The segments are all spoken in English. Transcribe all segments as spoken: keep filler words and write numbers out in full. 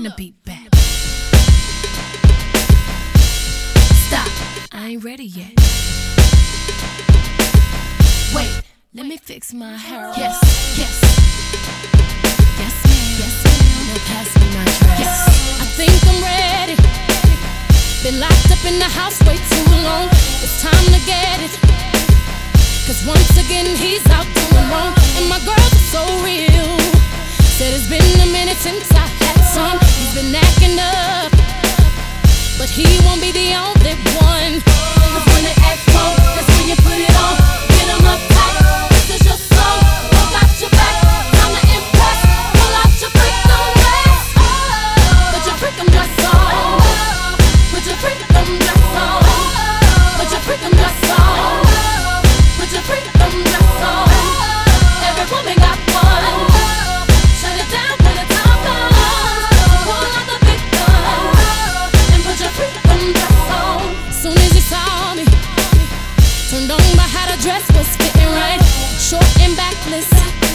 Bring the beat back. Stop, I ain't ready yet. Wait, let me fix my hair. Yes, yes. Yes, ma'am. Yes, ma'am. Now pass me my dress. Yes, I think I'm ready. Been locked up in the house way too long. It's time to get it. Cause once again he's out doing wrong. And my girls are so real. Said it's been a minute since I had some. He's been acting up, but he won't be the only one. Cause when they act wrong, that's when you put it on. Get them up tight, this is your song. I got your back, time to impress. Pull out your freakum dress. Put your freakum dress on. Put your freakum dress on. Put your freakum dress on. Put your freakum dress on. Every woman got one. Shut it down when the time comes. Pull out the big gun and put your freakum dress on. Soon as he saw me, turned on by how the dress was fitting right. Short and backless,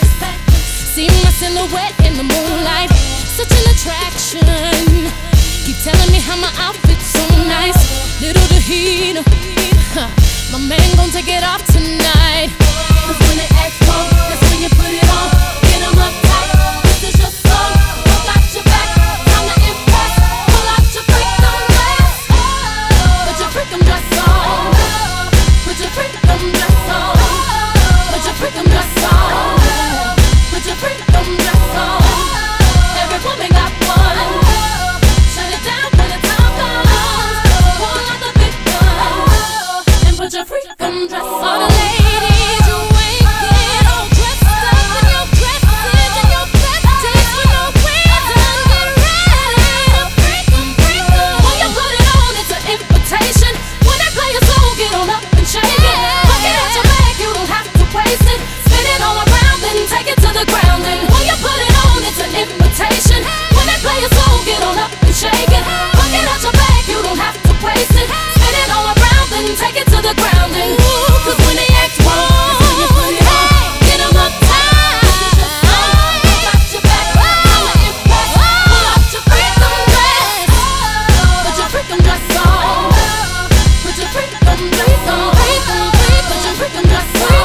see my silhouette in the moonlight. Such an attraction. Keep telling me how my outfit's so nice. Little did he know, my man gon' take it off tonight. Cause when they act wrong, that's when you put it on. Get them up tight, this is your song. I got your back, time to impress. Pull out your freakum dress. Put your freakum dress on. Put your freakum dress on. Put your freakum dress on. Put your freakum dress on. Every woman got one. Shut it down when the time comes. Pull out the big gun and put your freakum dress on. All the ladies, you ain't get all dressed up in your dresses and your besties with no reason. Get ready to freakum, freakum. When you put it on, it's an invitation. When they play a song, get on up and shake it. Look it at your bag, you don't have to waste it. Spin it all around, then take it to the ground. And when you put it on, it's an invitation. When they play a song, get on up and shake it. Look it at your bag, you don't have to waste it. Spin it all around, then take it to the ground. And cause when they act wrong, when you put it on, get them up tight. This is your song, I got your back, time to impress. Pull out your freakum dress. Put your freakum dress on. Put your freakum dress on. Put your freakum dress on.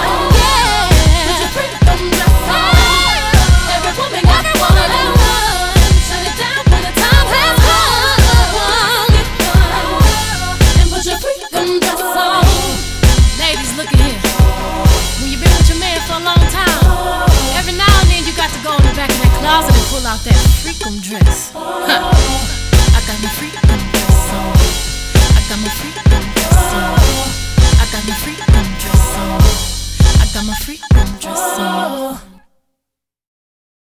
Put your freakum dress on. Every woman got one. Shut it down when the time has come. Get one and put your freakum dress on. Ladies, look at here. When you've been with your man for a long time, every now and then you got to go in the back of that closet and pull out that freakum dress. Huh. I got my freakum dress on. I got my freakum dress on. I got my freakum dress on. I got my freakum dress on.